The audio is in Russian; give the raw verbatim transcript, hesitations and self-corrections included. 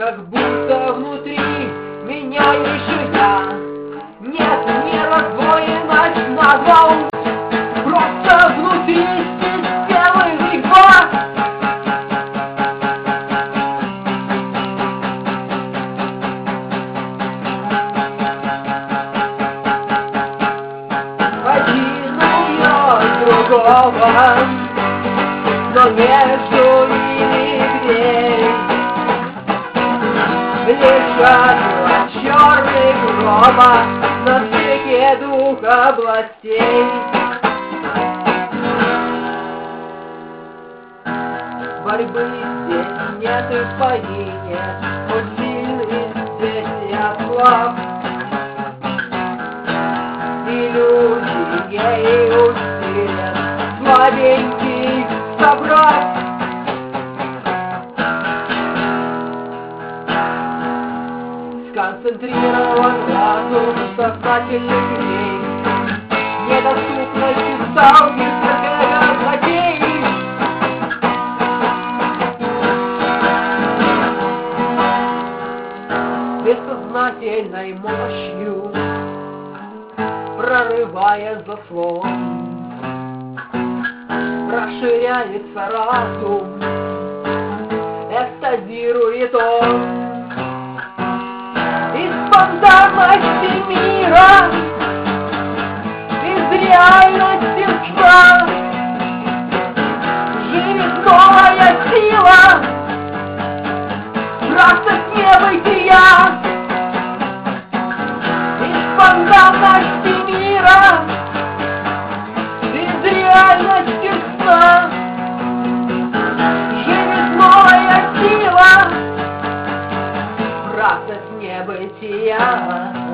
как будто внутри меня еще я. Нет, не раздвоенность на два, просто внутри системы игла. Один уйдет другого, но между ними дверь. Лежат два черных гроба на стыке двух областей. Борьбы здесь нет и в богине, он сильный здесь я слаб. И люди ей усилят слабеньких собрать. Сконцентрирован разум сознательных людей, недоступностью сталкивается эго злодей. Бессознательной мощью прорывая заслон, расширяется разум, экстазирует он. Из спонтанности мира, из реальности сна живет новая сила, радость небытия. Из спонтанности мира, из реальности сна живет новая сила, радость небытия.